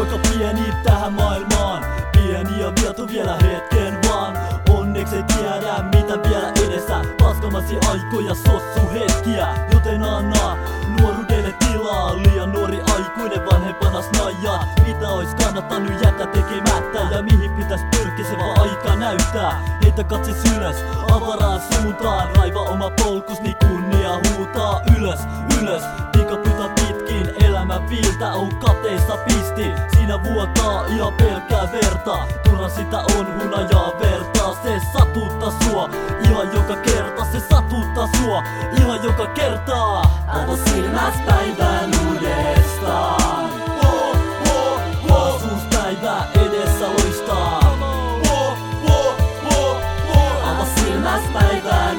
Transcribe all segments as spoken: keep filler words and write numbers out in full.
poika pieni tähän maailmaan. Pieni ja vietu vielä hetken vaan. Onneksi ei tiedä mitä vielä edessä. Paskamasi aikoja sossu hetkiä, joten anna nuoruudelle tilaa. Liian nuori aikuinen vanhempana snajaa. Mitä ois kannattanut jättää tekemättä ja mihin pitäis pyrkiä, se vaan aika näyttää. Heitä katses ylös avaraan suuntaan. Raiva oma polkus niin kunnia huutaa. Ylös, ylös, pikapytä pitkin. Elämä viiltä on kateissa pisti. Siinä vuotaa ihan pelkkää verta. Turha sitä on hunajaa vertaa. Se satuttaa sua ihan joka kerta. Se satuttaa sua ihan joka kertaa. Ava silmäs päivän uudestaan. Oh, oh, oh. Asuuspäivä edessä loistaa. Oh, oh, oh, oh. Ava silmäs päivän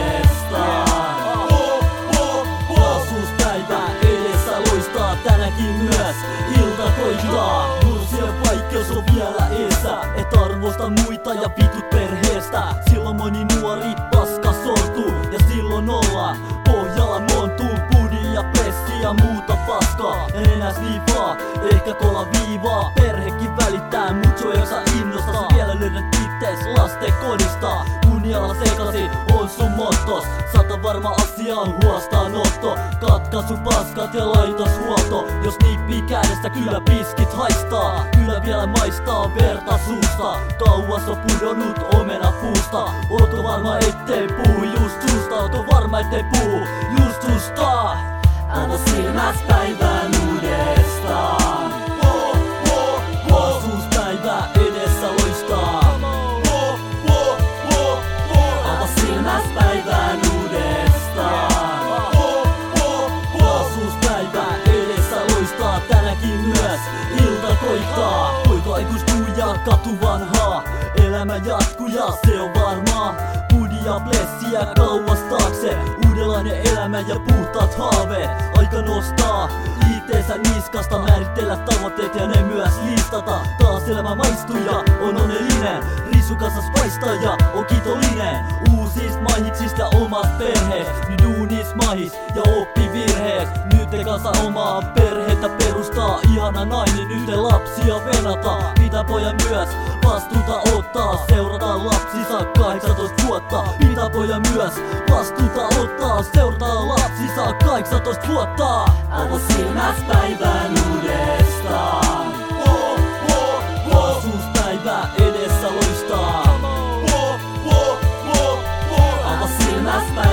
uudestaan. Oh, oh, oh. Asuuspäivä edessä loistaa tänäkin myös. Ilta koittaa. Murrosien vaikeus on vielä eessä. Et arvosta muita ja vitut perheestä. Silloin moni nuori paska sortuu. Ja silloin ollaan pohjalla montuu. Budi ja pressi ja muuta paskaa. Ja nenäs niin vaan, ehkä kolla viivaa. Perhekin välittää, mut se ei osaa innostaa. Vielä löydät ittees lasten kodista. Kunnialla sekasi on sun mottos. Sata varma asia on huostaanotto. Katkaisu paskat ja laitoshuolto. Jos nippii kädestä kyllä piskit haistaa. Kyllä vielä maistaa verta suusta. Kauas on pudonnut omena puusta. Ootko varma ettei puu just susta. Ootko varma ettei puu just susta. Ava silmäs päivän uudestaan. Oh, oh, oh. Asuuspäivä edessä loistaa. Oh, oh, oh, oh. Ava silmäs päivän uudestaan. Oh, oh, oh. Asuuspäivä edessä loistaa tänäkin myös. Ilta koittaa. Poika aikuistuu ja katu vanhaa. Elämä jatkuu ja se on varmaa. Budi ja blessiä kauas taakse. Uudenlainen elämä ja puhtaat haaveet. Aika nostaa itteensä niskasta. Määritellä tavoitteet ja ne myös listata. Taas elämä maistuu ja on onnellinen. Risukassa spaistaja on kiitollinen. Uusis mahiksista omat perheet. Nyt duunis mahis ja oppi virheet. Nyt te kanssa omaa perhettä perustaa. Ihana nainen, nyt lapsia venata. Pitää pojan myös vastuuta ottaa. Seurata lapsisa kahdeksantoista vuotta. Pitää pojan myös vastuuta ottaa. Seurata lapsisa kahdeksantoista vuotta. Ava silmäs päivän uudestaan. Oh, oh, oh. Asuuspäivä edessä loistaa. Oh, oh, oh, oh. Ava silmäs päivän